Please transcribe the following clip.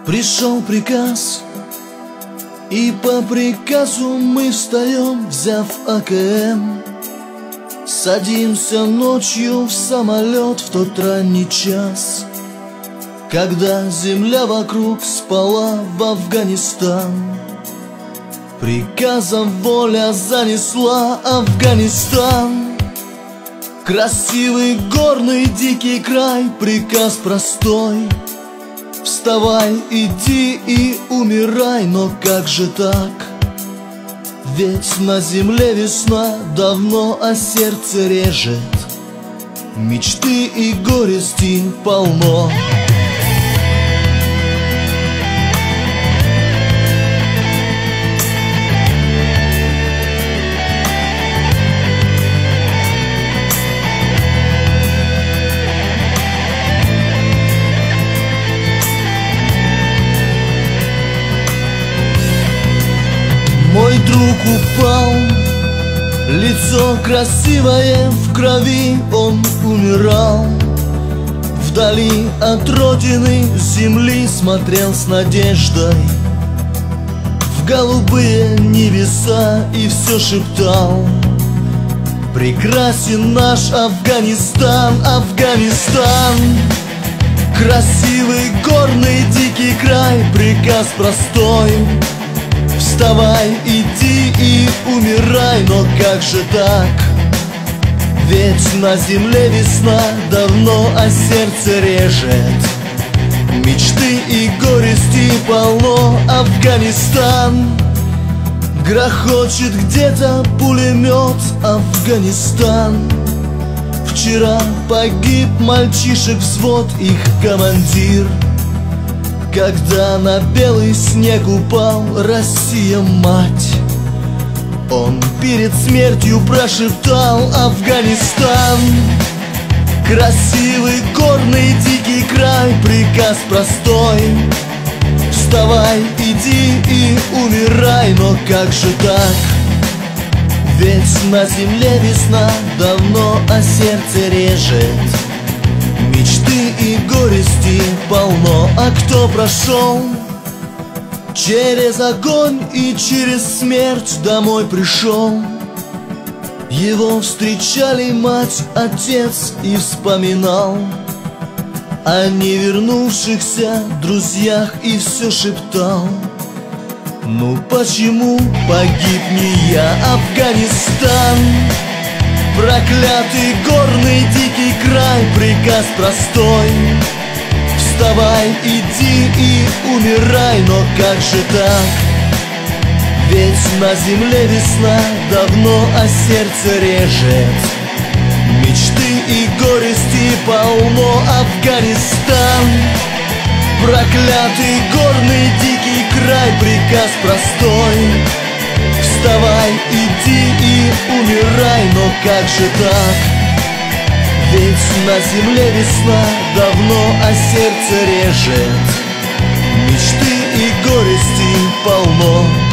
Пришел приказ, и по приказу мы встаем, взяв АКМ. Садимся ночью в самолет в тот ранний час, когда земля вокруг спала в Афганистан. Приказом воля занесла Афганистан. Красивый горный дикий край, приказ простой: вставай, иди и умирай. Но как же так? Ведь на земле весна давно, а сердце режет. Мечты и горести полно. Мой друг упал, лицо красивое в крови, он умирал. Вдали от родины земли смотрел с надеждой в голубые небеса и все шептал: прекрасен наш Афганистан, Афганистан. Красивый горный дикий край, приказ простой: вставай, иди и умирай. Но как же так? Ведь на земле весна давно, а сердце режет. Мечты и горести полно. Афганистан. Грохочет где-то пулемет. Афганистан. Вчера погиб мальчишек взвод, их командир, когда на белый снег упал Россия, мать. Он перед смертью прошептал: Афганистан. Красивый горный дикий край, приказ простой: вставай, иди и умирай. Но как же так? Ведь на земле весна давно, а сердце режет. Мечты и горести полно. А кто прошел через огонь и через смерть домой пришел? Его встречали мать, отец и вспоминал о невернувшихся друзьях и все шептал: ну почему погиб не я? Афганистан. Проклятый горный дикий край, приказ простой: вставай, иди и умирай. Но как же так? Ведь на земле весна давно, а сердце режет. Мечты и горести полно. Афганистан. Проклятый горный дикий край, приказ простой: вставай, иди и умирай. Но как же так? Ведь на земле весна давно, а сердце режет. Мечты и горести полно.